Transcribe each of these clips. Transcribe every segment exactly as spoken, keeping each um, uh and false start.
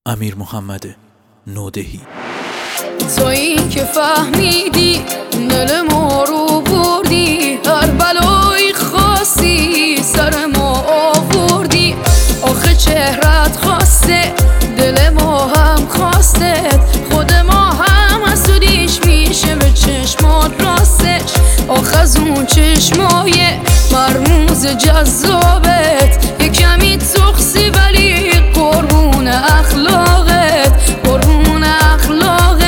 امیر محمد نودهی. تویی که فهمیدی دل ما رو بردی، هر بلایی خواستی سر ما آوردی. آخه چهرت خواسته دل ما هم خواستت، خود ما هم حسودیش میشه به چشمات راستش. آخه از اون چشمای مرموز جذابت یه کمی تخصی ولی قربون اخلاقت، قربون اخلاقت.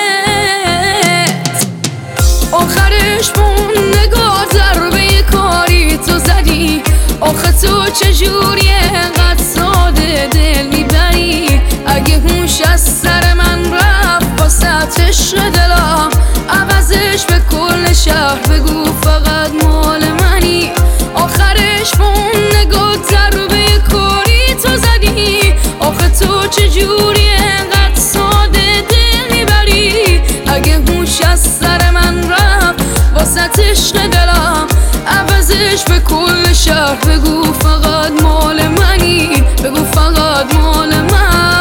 آخرش بون نگاه ضربه کاری تو زدی. آخه تو چجوری انقدر ساده دل میبری؟ اگه هوش از سر من رفت واسه عشق دلم، عوضش به کل شهر بگو فقط مال منی. آخرش بون نگاه ضربه کاری تو زدی. آخه تو چجوری انقدر ساده دل میبری؟ اگه هوش از سر من رفت واسه عشق دلم، عوضش به کل شهر بگو فقط مال منی، بگو فقط مال منی.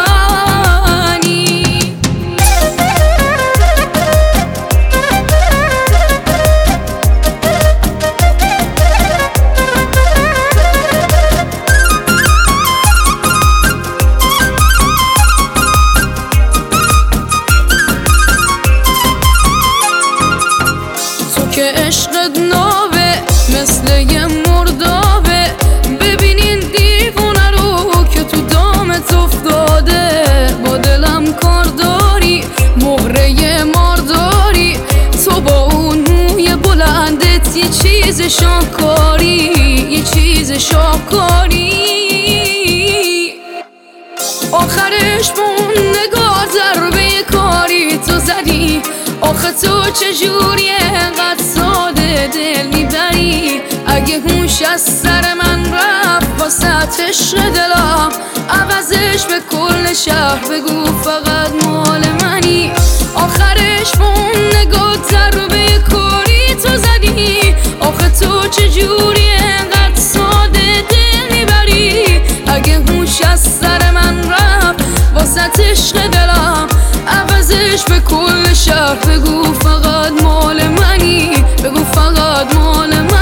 تو که عشقت نابه مثل یه مردابه، ببینین دیوونه رو که تو دامت افتاده. با دلم کار داری، مهره مارداری، تو با اون موی بلندت یه چیز شاهکاری، یه چیز شاهکاری. آخرش بون نگاه ضربه کاری تو زدی. آخه تو چجوری انقدر ساده دل میبری؟ اگه هوش از سر من رفت واسه عشق دلم، عوضش به کل شهر بگو فقط مال منی. آخرش بون نگاه ضربه کاری تو زدی. آخه تو چجوری انقدر ساده دل میبری؟ اگه هوش از سر من رفت واسه عشق دلم، عوضش به کل شهر بگو فقط مال منی، بگو فقط مال منی.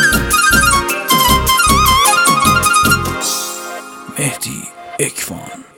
مهدی اکوان.